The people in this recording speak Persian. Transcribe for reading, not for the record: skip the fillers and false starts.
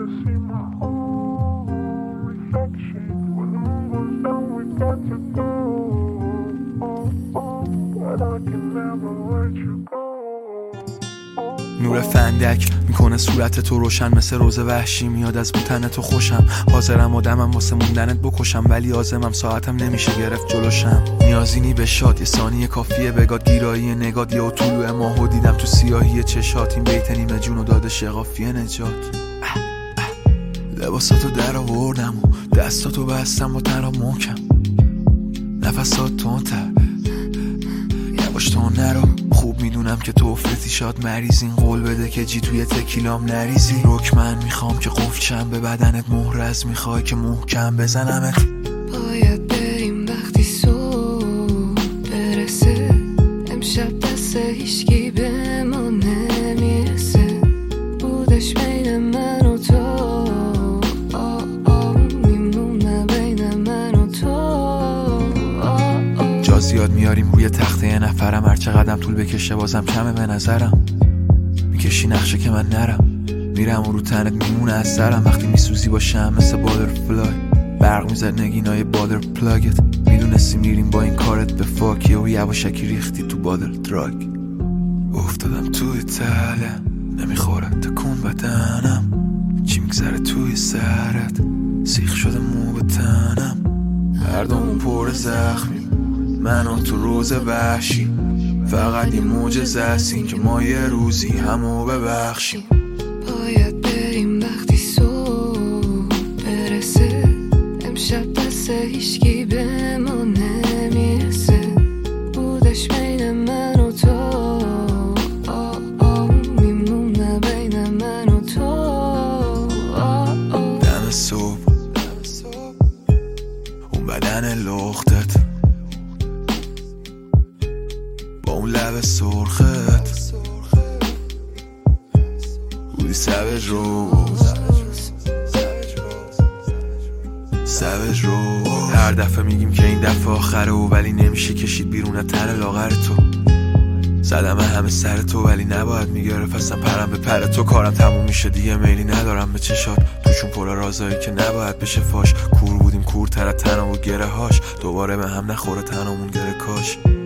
to see my own reflection. When all goes down, we got to go. But I can never let you go. نور فندک میکنه صورت تو روشن، مثل روز وحشی میاد از بوتن تو خوشم. حاضرم آدمم واسه موندنت بکشم، ولی آزمم ساعتم نمیشه گرفت جلوشم. نیازی به شاد، یه ثانیه کافیه بگاد گیرایی نگاد. یه طلوع ماهو دیدم تو سیاهی چشات، این بیت نیمه جونو داده شقافیه نجات. لباساتو در آوردم و دستاتو بستم با تنها محکم. نفسات تندتر یواش تو نرو، خوب میدونم که تو افرتی شاد مریض. این قول بده که جی توی تکیلام نریزی. رک من میخوام که قفل به بدنت مهرز، میخوای که محکم بزنمت. باید بریم وقتی صبح برسه، امشب دست هیچکی به ما نمیرسه. بودش بین من و تو، میمونه بین من و تو. جا زیاد میاریم روی تخته یه نفرم، هر چقدرم طول بکشه بازم کمه به نظرم. میکشی نقشه که من نرم، میرم و رو تنت میمونه از سرم. وقتی میسوزی باشم مثل بادرفلای، برق میزد نگینای بادر پلاگت. میدونستی میریم با این کارت به فاکیه و یواشکی ریختی تو بادر دراگ. افتادم توی تله نمیخوره تکون بدنم، چی میگذره توی سرت سیخ شده مو به تنم. هر دومون پر زخمی، من و تو روز وحشی. فقط یه معجزه است این که ما یه روزی همو ببخشیم. باید بریم وقتی صبح برسه، امشب دست هیچکی به ما نمیرسه. بودش بین من و تو، میمونه بین من و تو. دم صبح اون بدن لختت با اون لب سرخت، بودی سوج روز. هر دفعه میگیم که این دفعه آخره و ولی نمیشه کشید بیرون تن لاغر تو. زدم همه سر تو ولی نباید میگرفت اصلا پرم به پر تو. کارم تموم میشه دیگه، میلی ندارم به چشات، توشون پر رازایی که نباید بشه فاش. کور بودیم کورتر از تنم و گره هاش، دوباره به هم نخوره تنمون گره کاش.